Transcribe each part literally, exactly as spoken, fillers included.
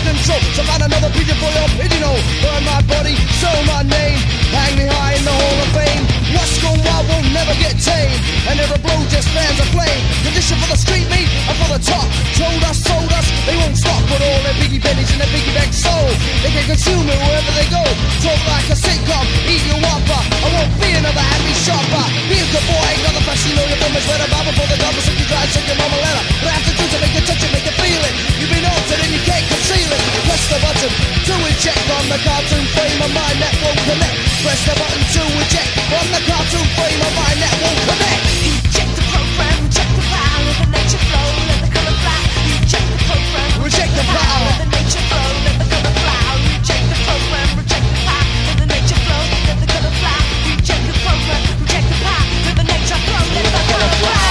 losing control. So find another pigeon for your pigeonhole. Burn my body, sell my name. Hang me high in the Hall of Fame. What's gone wild will never get tame. And every blow just fans a flame. Condition for the street meat and for the top. Told us, told us, they won't stop. Put all their biggie bennies in their biggie bag soul. They can consume it wherever they go. Talk like a sitcom, eat your whopper. I won't be another happy shopper. Be a good boy, ain't nothing fast. You know your bum is better. Bob before the government sent you dry and sent your mama letter. But I have to do to make you touch it, make you feel it. You've been altered and you can't conceal it. Press the button to eject from the cartoon frame of mind that won't connect. Press the button to eject from the cartoon frame of mind that won't connect. Eject the program, reject the power of the nature flow, let the color fly. Reject the program, reject the power of the nature flow, let the color fly. Reject the program, reject the power of the nature flow, let the color fly. Reject the program, reject the power of the nature flow, let the color fly.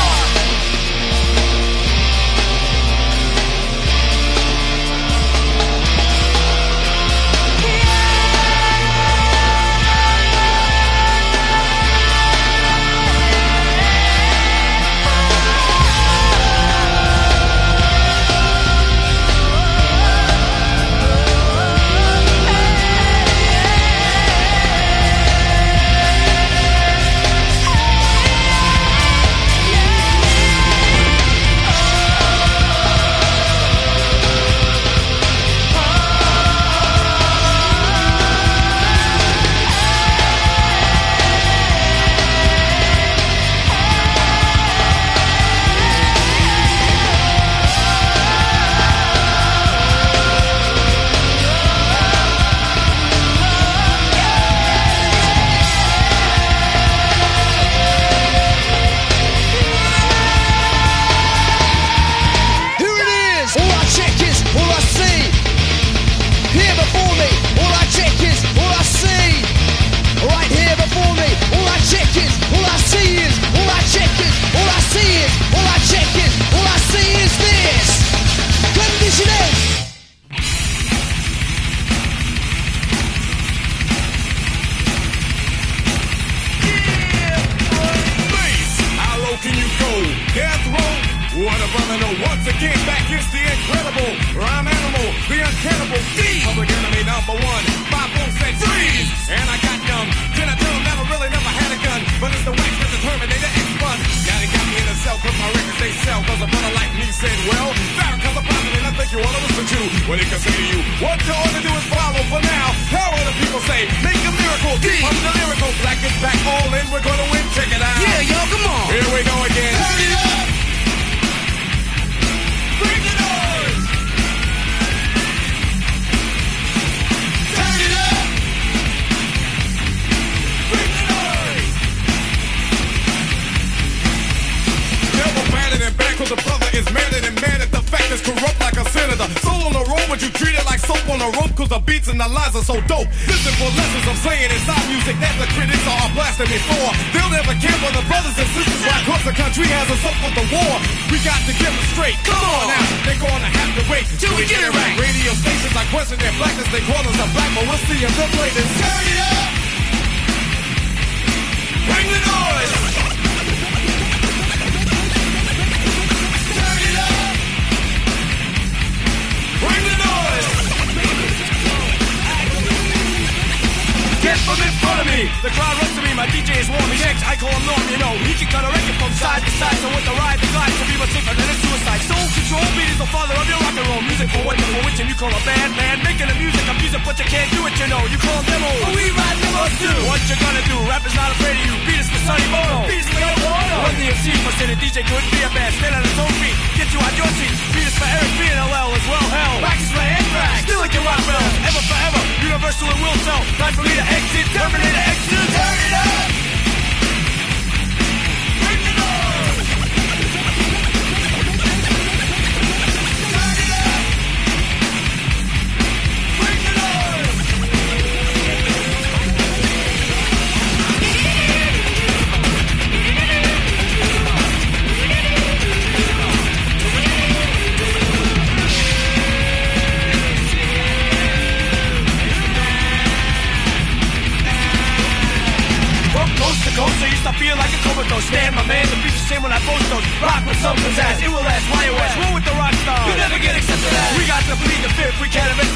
Rock with some pizzazz, it will last, why it was. Roll with the rock star. You never get accepted as. We got to plead the fifth, we can't have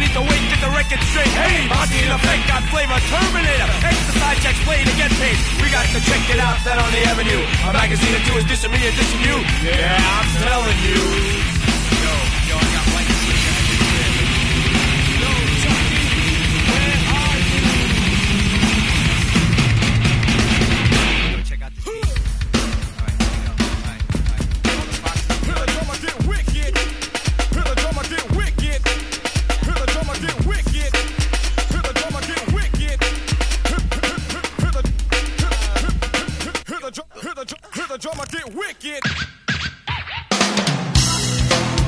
need to wait, get the record straight. Hey, Monty in effect, got flavor, Terminator. Exercise checks, play to get paid. We got to check it out, that on the avenue. A magazine or two is dissing me and dissing you. Yeah, I'm telling you. Yo, yo, I got one. Yo, Chucky, where are you? Go check out the scene. Alright, here we go. Alright, alright. Hear the drummer get wicked. Hear the drummer get wicked. Hear the drummer get wicked. Hear the drummer get wicked. Hear the hear the hear the hear the drummer get wicked.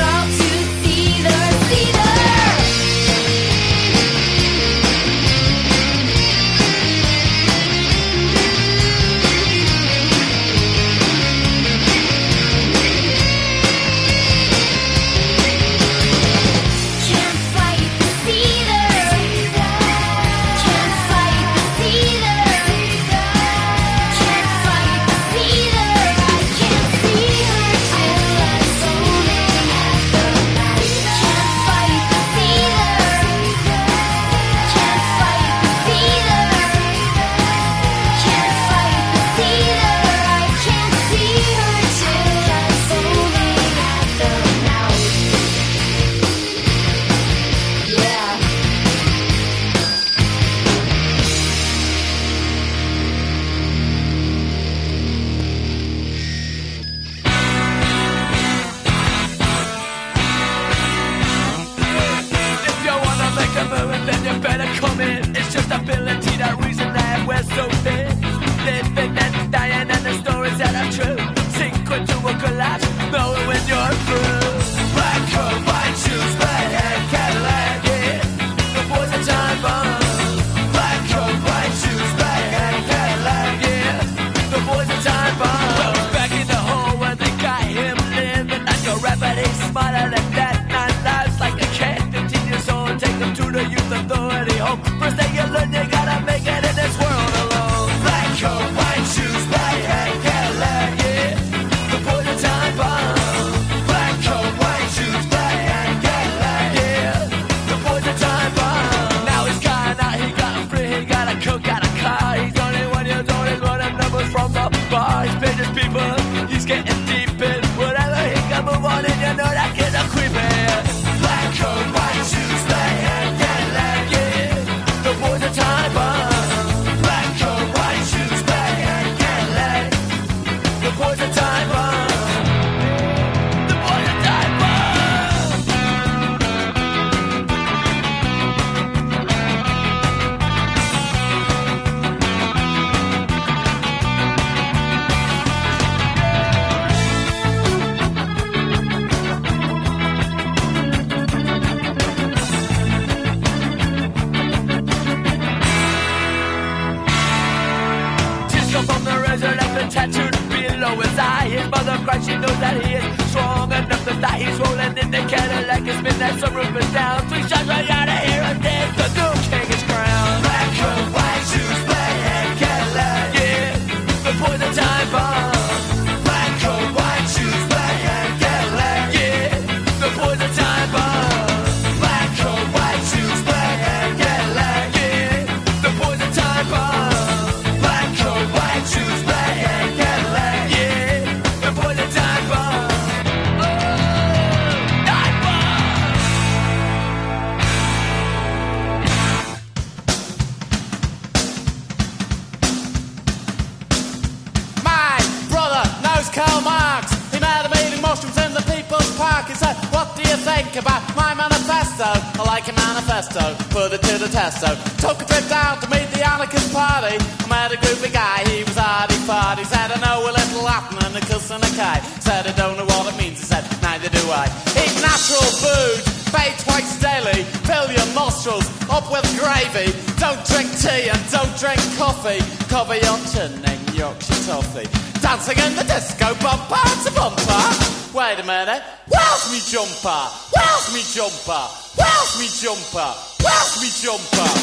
Put it to the test, so took a trip down to meet the anarchist party. I met a groovy guy, he was hardy-farty. Said I know a little Latin and a cuss and a kai. Said I don't know what it means, he said neither do I. Eat natural food, bathe twice daily. Fill your nostrils up with gravy. Don't drink tea and don't drink coffee. Cover your chin in Yorkshire toffee. Dancing in the disco, bumper to bumper. Wait a minute, where's me jumper? Where's me jumper? Where's me jumper? Where's me jumper?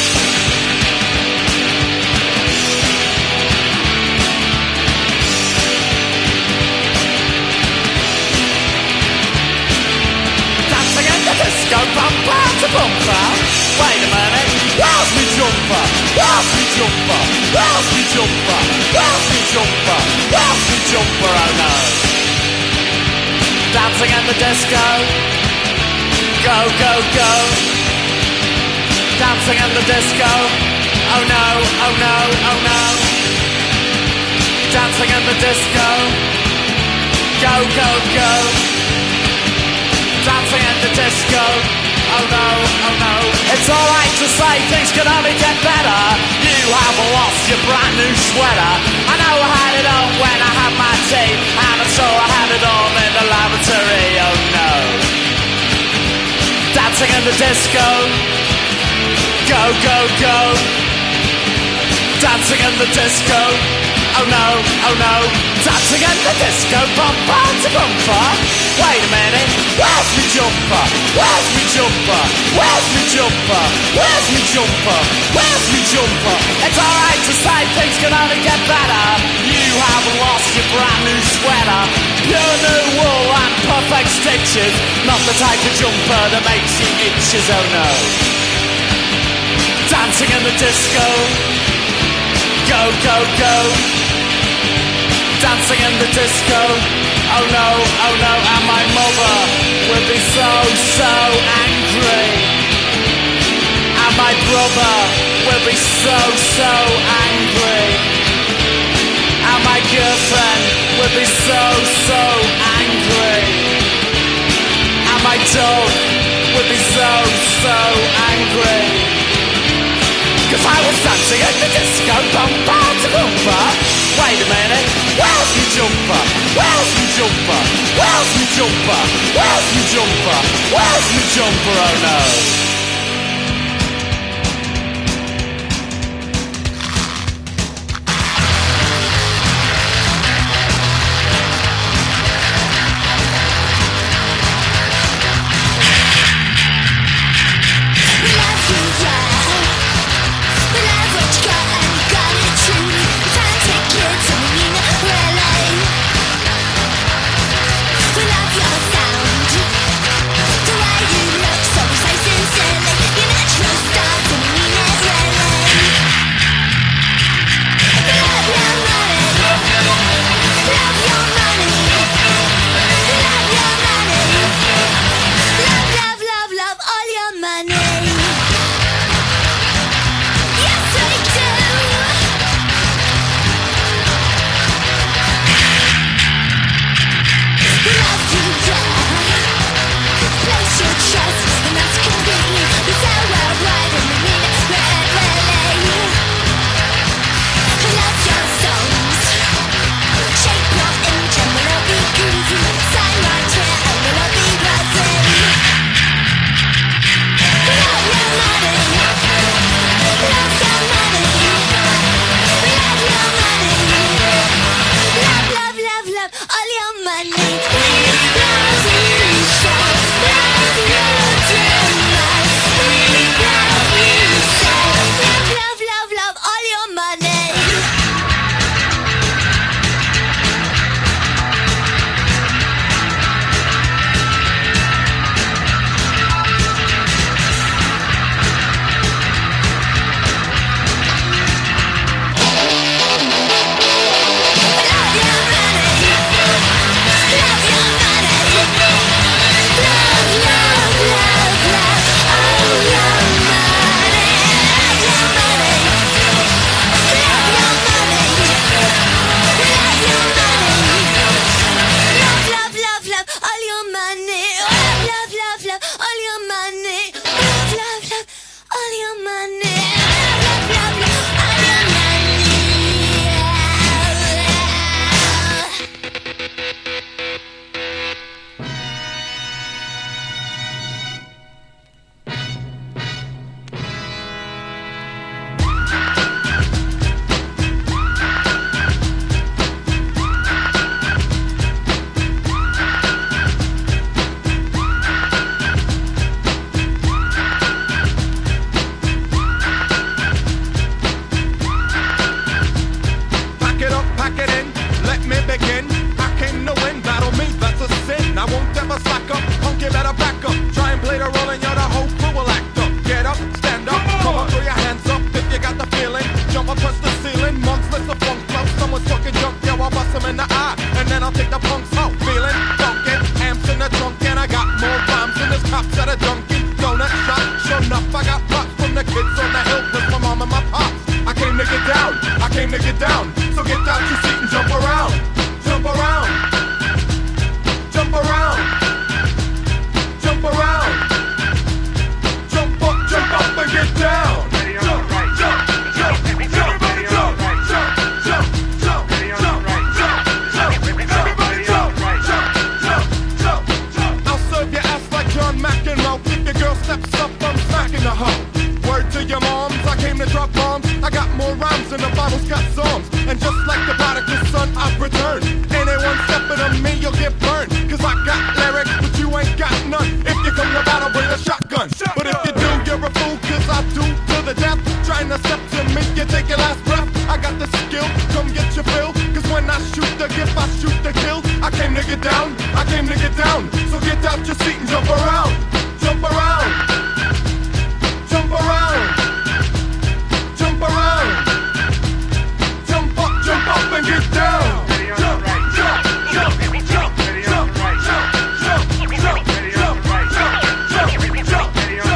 Dancing in the disco, bumper to bumper. Wait a minute, where's me jumper? Where's me jumper? Where's me jumper? Where's me jumper? Where's me jumper? Oh no. Dancing in the disco, go, go, go. Dancing in the disco, oh no, oh no, oh no. Dancing in the disco, go, go, go. Dancing in the disco, oh no, oh no. It's alright to say things can only get better. You have lost your brand new sweater. I know I had it on when I had my tea, and I'm sure I had it on in the lavatory, oh no. Dancing in the disco. Go, go, go. Dancing in the disco. Oh no, oh no. Dancing in the disco. Bumper to bumper. Wait a minute. Where's me jumper? Where's me jumper? Where's me jumper? Where's me jumper? Where's me jumper? It's alright to say things can only get better. You haven't lost your brand new sweater. Pure new wool and perfect stitches. Not the type of jumper that makes you itches, oh no. Dancing in the disco. Go, go, go. Dancing in the disco. Oh no, oh no. And my mother will be so, so angry. And my brother will be so, so angry. And my girlfriend will be so, so angry. And my dog will be so, so angry. Cause I was dancing in the disco, bumper to bumper. Wait a minute, where's me jumper? Where's me jumper? Where's me jumper? Where's me jumper? Where's me jumper? Oh no. We love your sound, the way you look so precise and and the Bible's got psalms. And just like the prodigal son, I've returned. Anyone stepping on me, you'll get burned. Cause I got lyrics, but you ain't got none. If you come to battle, bring a shotgun. But if you do, you're a fool, cause I do to the death. Trying to step to me, you take your last breath. I got the skill, come get your fill. Cause when I shoot the gift, I shoot the kill. I came to get down, I came to get down. So get out your seat and jump around. Jump around. Jump around. Jump around. Jump up, jump up and get down. Jump, jump, jump, jump, jump, jump, jump, jump, jump, jump, jump, jump, jump, jump,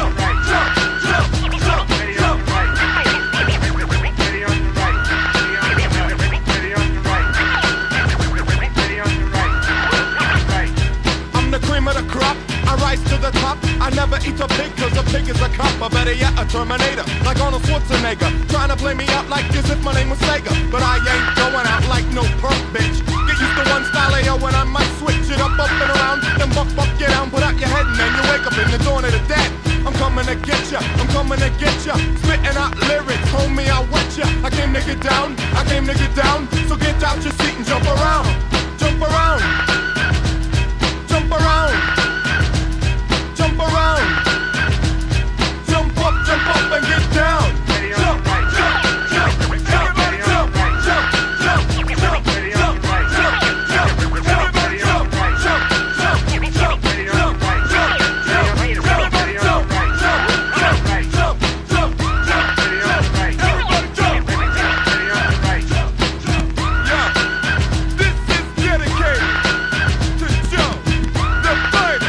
I'm the cream of the crop. I rise to the top. I never eat a pig cause a pig is a cop. Or better yet, a Terminator, like Arnold Schwarzenegger. Trying to play me out like as if my name was Sega. But I ain't going out like no punk bitch. Get used to one style A O when I might switch it up, up and around. Then buck, buck, get down, put out your head and then you wake up in the dawn of the dead. I'm coming to get ya, I'm coming to get ya. Spitting out lyrics, homie, I wet ya. I came to get down, I came to get down. So get out your seat and jump around. Jump around. Jump around. Jump around. Jump up, jump up and get down. Jump, jump, jump, jump, jump, jump, jump, jump, jump, jump, jump, jump, jump, jump, jump, This is dedicated to Joe, the third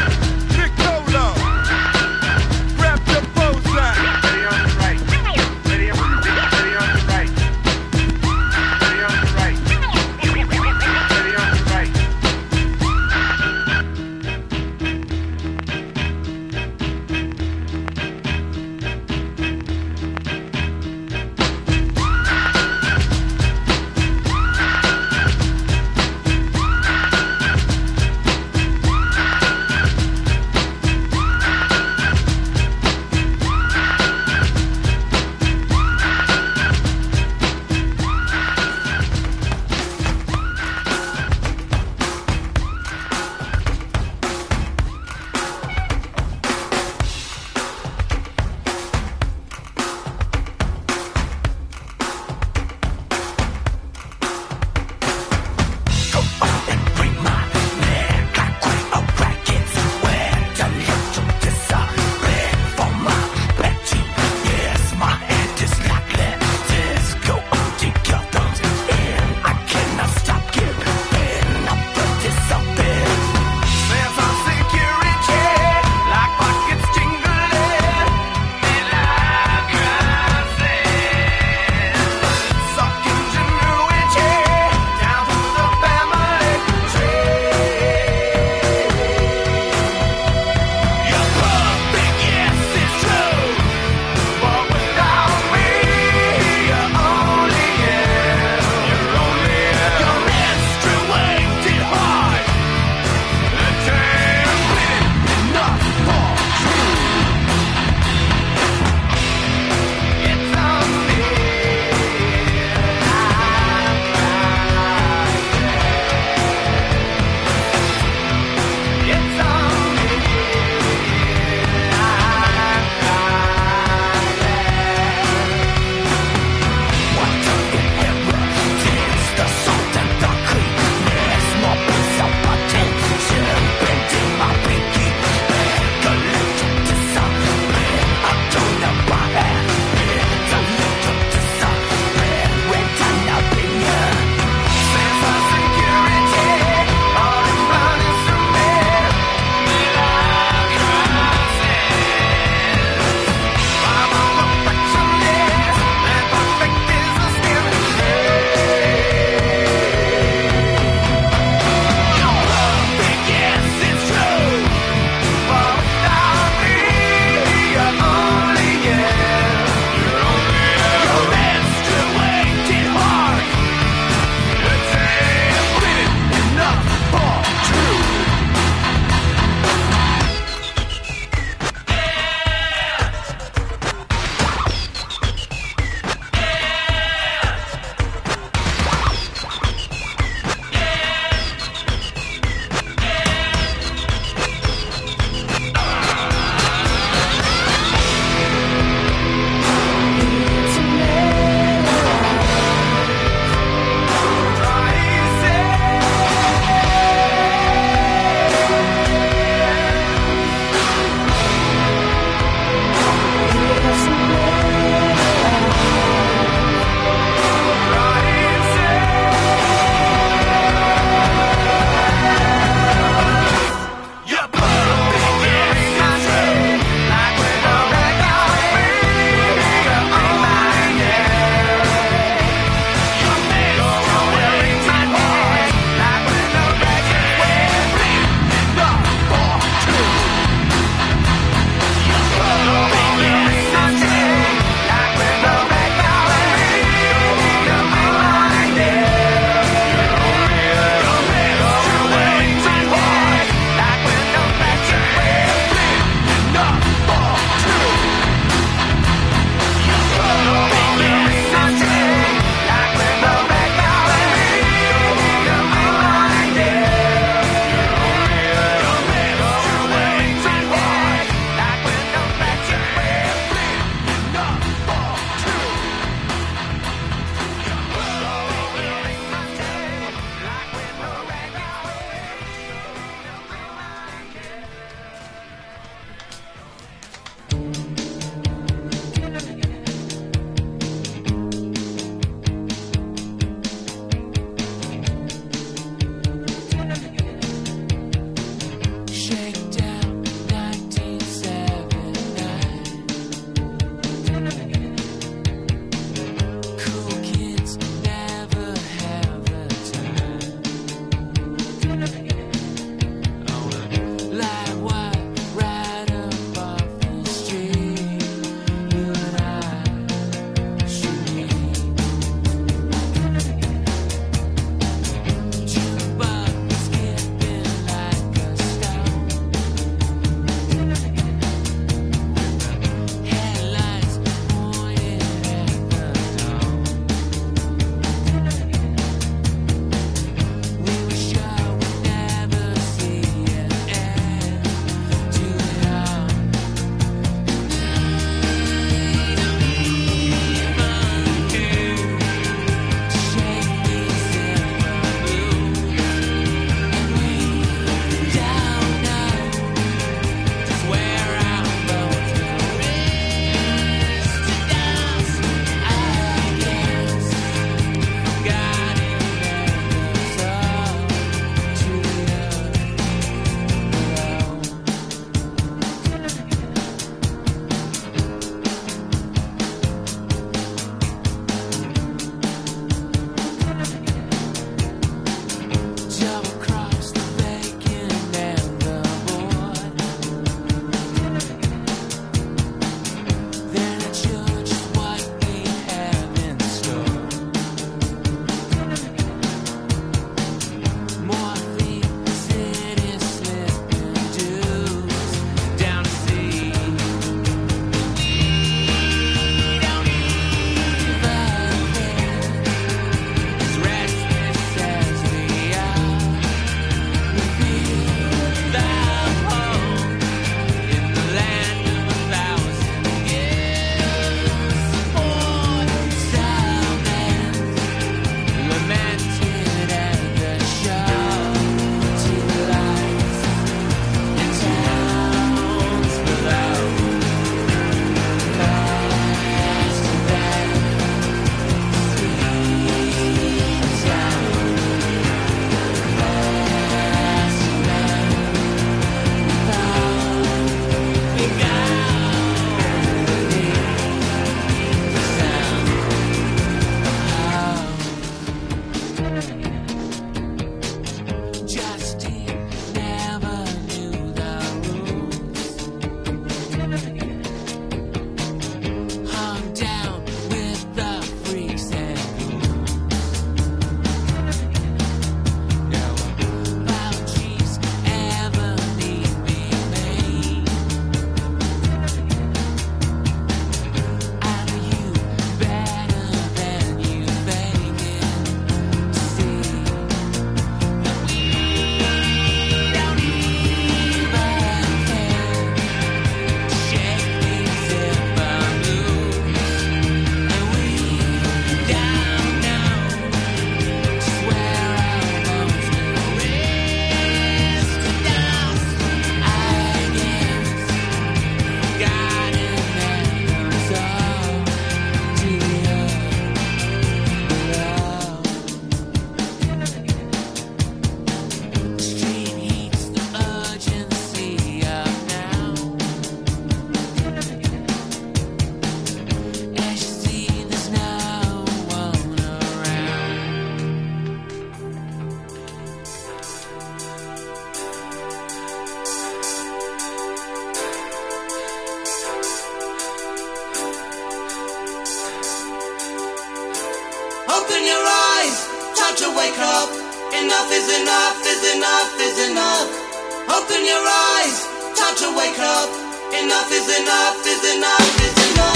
wake up. Enough is enough, is enough, is enough. Open your eyes, time to wake up. Enough is enough, is enough, is enough.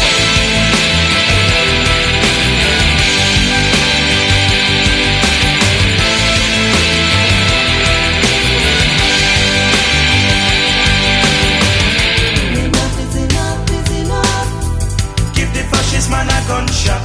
Fascist man a gunshot.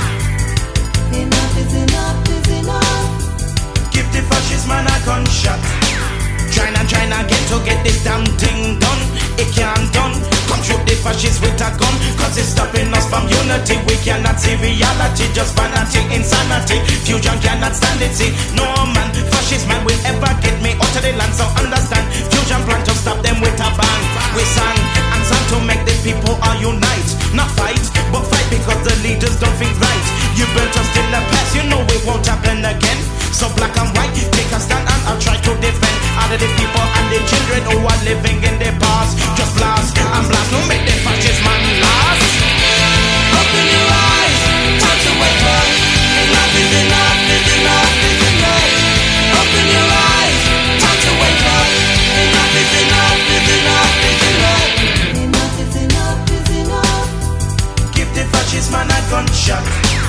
Enough is enough, is enough. Give the fascist man a gunshot. Trying and trying again to get this damn thing done. It can't done. Come shoot the fascists with a gun, cause it's stopping us from unity. We cannot see reality, just vanity, insanity. Fusion cannot stand it, see. No man, fascist man will ever get me out of the land. So understand, fusion plan to stop them with a bang. We sang and sang to make the people all unite. Not fight, but fight because the leaders don't think right. You built us in the past, you know it won't happen again. So black and white, take a stand and I'll try to defend all of the people and the children who are living in the past. Just blast and blast, no make the fascist man last. Open your eyes, time to wake up. Enough is enough, is enough, is enough. Open your eyes, time to wake up. Enough is enough, is enough, is enough. Enough is enough, is enough. Give the fascist man a gunshot.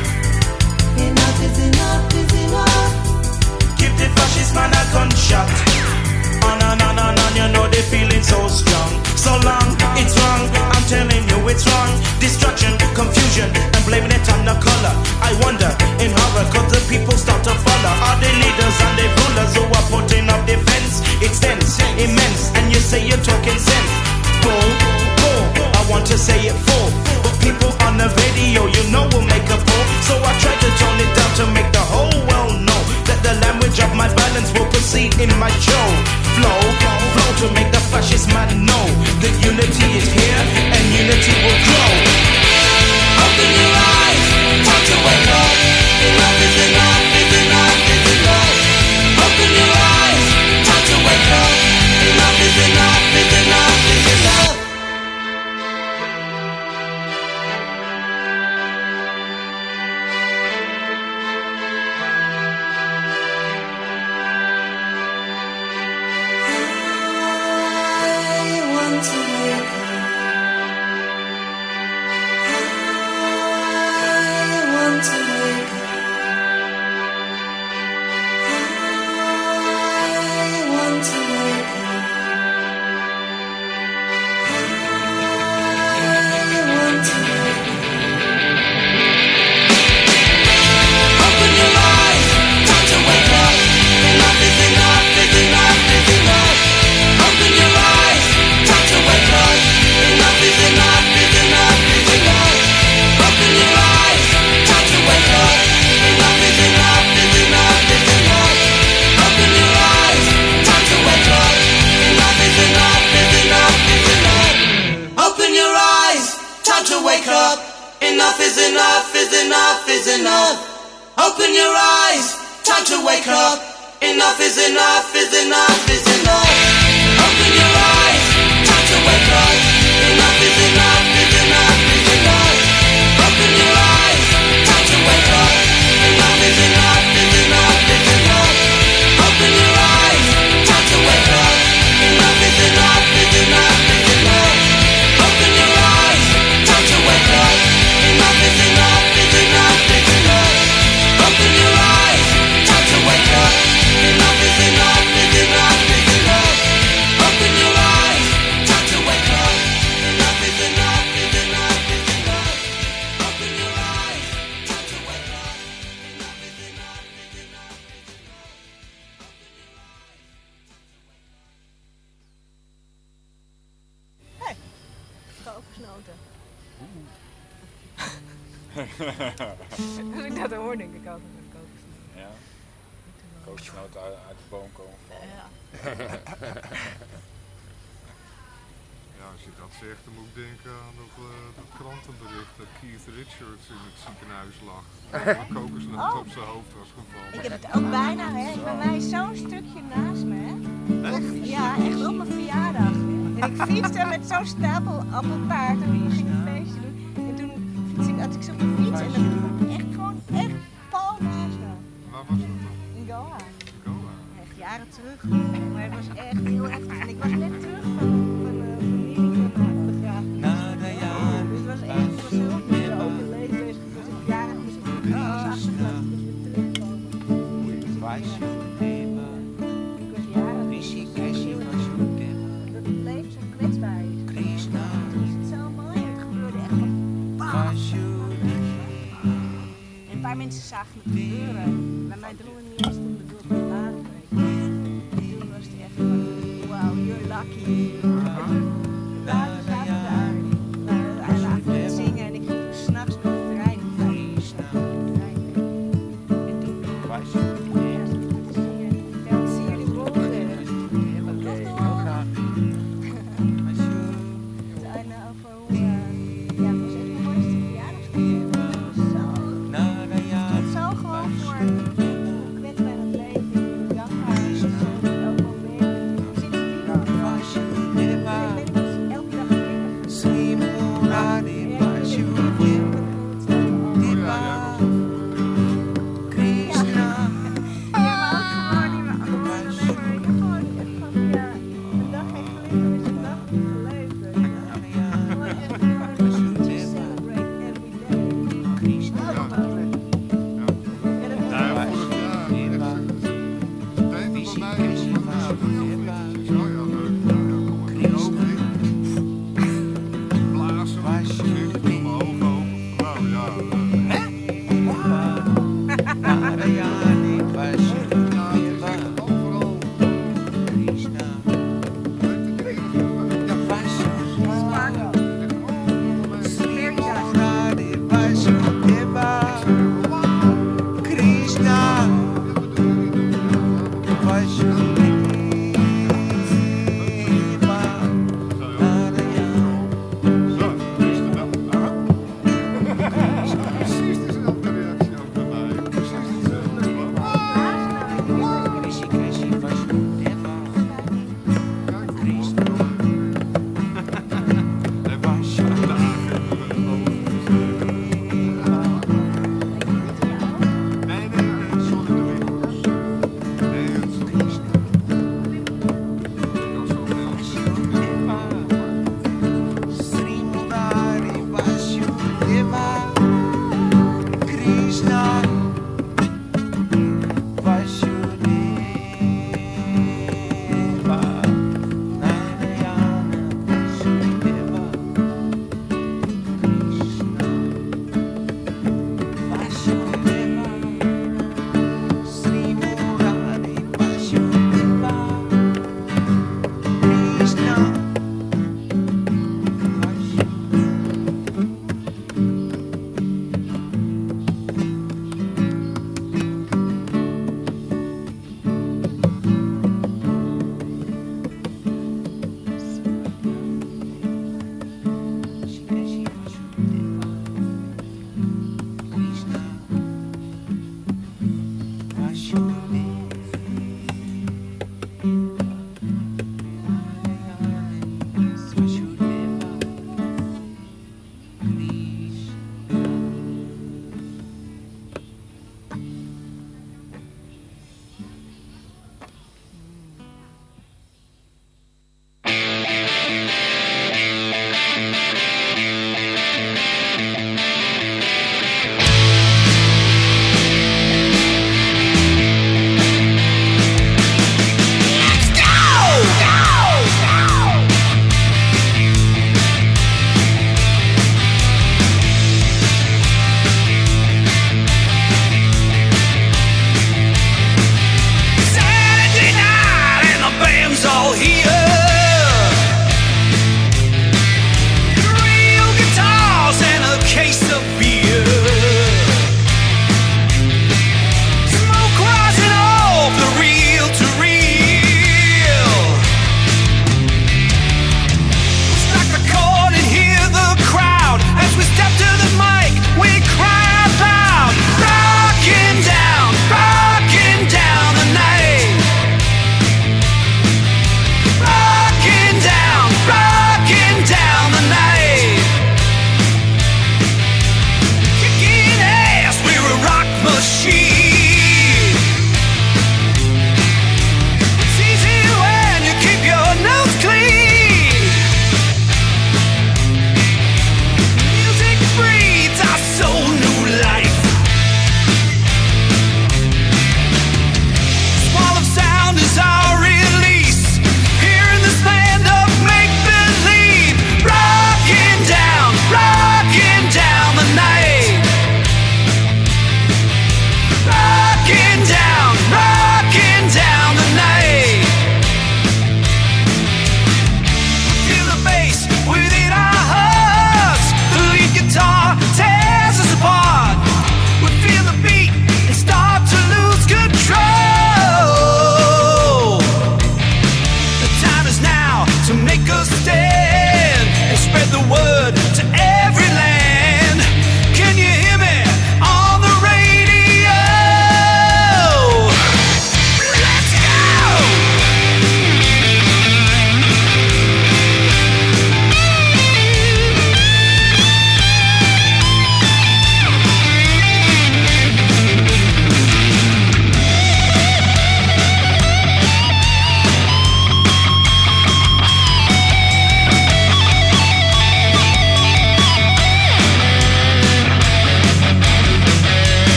Enough is enough, is enough. Give the fascist man a gunshot. On and on and on, you know they feeling so strong. So long, it's wrong, I'm telling you it's wrong. Destruction, confusion, and blaming it on the color. I wonder, in horror, could the people start to follow? Are the leaders and the rulers who are putting up defense? It's tense, immense, and you say you're talking sense. Bull, bull, I want to say it full. But people on the radio, you know will make a fool. So I try to tone it down to make the whole world know that the language of my balance will proceed in my show. Flow, flow to make the fascist man know that unity is here and unity will grow. Open your eyes, time to wake up. Enough is enough, is enough, is enough. Open your eyes, time to wake up. Enough is enough, is enough, is enough. Enough is enough, is enough, is enough. Open your eyes, time to wake up. Enough is enough, is enough, is enough. Open your eyes, time to wake up. Enough is enough, is enough, is enough. Open your eyes, time to wake up. Enough is enough, is enough, is enough. Open your eyes, time to wake up. Enough is enough, is enough, is enough. Open your eyes, time to wake up. Enough is enough, is enough, is enough. Open your eyes, time to wake up. Enough is enough, is enough, is enough. Open your eyes, time to wake up. Enough is enough, is enough, is enough. Open your eyes, time to wake up. Enough is enough, is enough, is enough. Hé, kokosnoten. Als ik dat hoor, denk ik ook aan kokosnoten. Ja, kokosnoten uit, uit de boom komen vallen. Ja. Ja, als je dat zegt, dan moet ik denken aan dat, uh, dat krantenbericht dat Keith Richards in het ziekenhuis lag. Dat een kokosnoot Oh. op zijn hoofd was gevallen. Ik heb het ook bijna, hè. Bij mij is zo'n stukje naast me, hè. Echt? Ja, echt op mijn verjaardag. En ik fietste met zo'n stapel appeltaart en we gingen een feestje doen. En toen fiets ik, had ik zo'n fiets en dat echt gewoon echt pal naast me. Waar was dat dan? In Goa. Goa. Echt jaren terug. Maar het was echt heel heftig. En ik was net terug van, van een familie van mijn begrafenis. Dus het was echt, ik was zelf met de open leven bezig. Ik was echt jaren dus ik was achtergelaten. Dus weer terugkomen. Ik was jaren dus dat het leven zo kwetsbaar is. Toen is het zo mooi. Het gebeurde echt van bam. En een paar mensen zagen het gebeuren. Bij mij droeg het niet eens toen bedoeld te laten. Toen was het echt van, wow, you're lucky. Later zaten we daar. Hij laat me het zingen en ik ging toen s'nachts met de trein. En toen was je. Ja, ze ging te zingen. Dan zie je die bogen. En over hoe, uh, ja, het was echt mijn mooiste verjaardagscadeau. Het was zo, het zo gewoon voor hoe kwetsbaar het leven, hoe dankbaar het is, ook moment. Ik zit hier.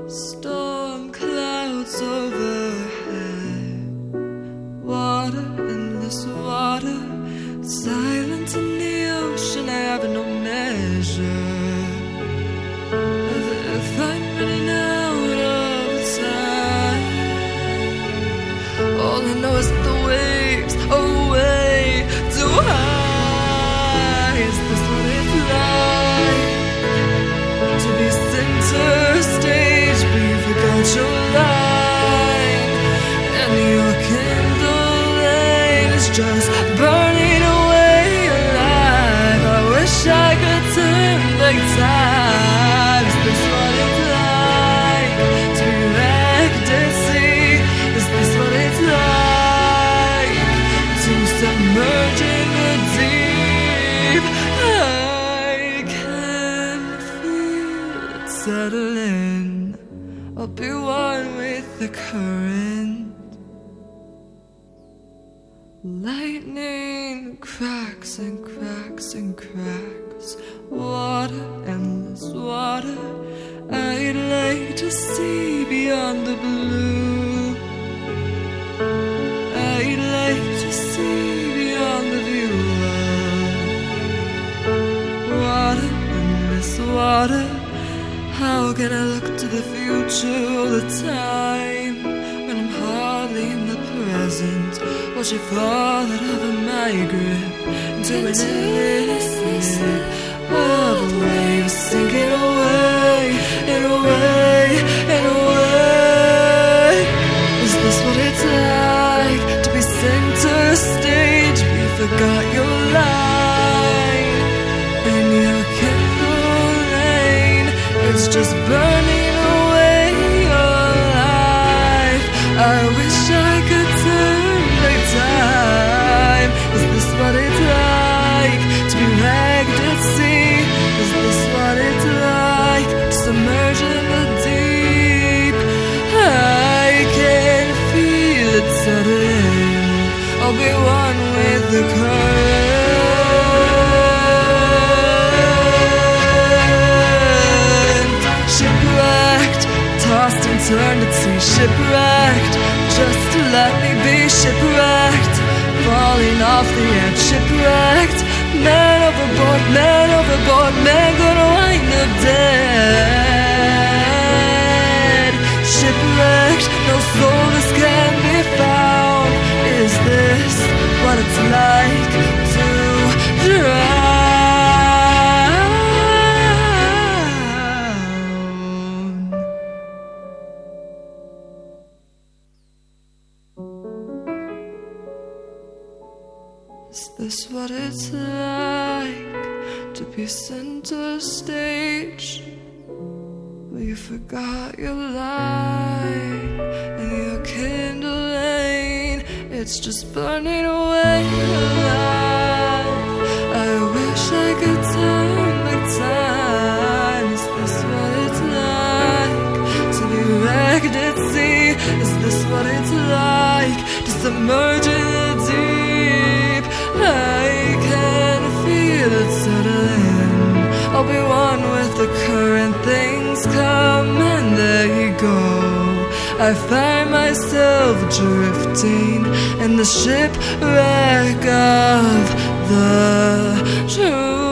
Storm clouds overhead, water, endless water, silence in the ocean, I have no measure of if I'm running out of time. All I know is that the waves are way too high. Is this what it's like to be center stage, but you forgot your line, and your candle lane is just burning away alive. I wish I could turn back time. Is this what it's like to be wrecked at sea? Is this what it's like to submerge in the deep? I can feel it settling. I'll be one with the current. Lightning cracks and cracks and cracks. Water, endless water. I'd like to see beyond the blue. I'd like to see beyond the view of water, endless water. How can I look to the future all the time when I'm hardly in the present? Watch it fall out of my grip into an endless slip of waves sinking away and away and away. Is this what it's like to be center stage? You forgot your line and your candle lane. It's just burning away your life. I wish I could turn back time. Is this what it's like to be ragged at sea? Is this what it's like to submerge in the deep? I can feel it settling. I'll be one with the current. Shipwrecked, tossed and turned at sea. Shipwrecked, just to let me be shipwrecked. Falling off the edge, shipwrecked. Man overboard, man overboard, man gonna wind up dead. Shipwrecked, no solace can be found. Is this what it's like to drown? Is this what it's like to be center stage? Well, you forgot your light and your candle lane. It's just burning away alive. I wish I could turn back time. Is this what it's like to be wrecked at sea? Is this what it's like to submerge in the deep? I can feel it settling. I'll be one with the current. Things come and they go. I find myself drifting in the shipwreck of the truth.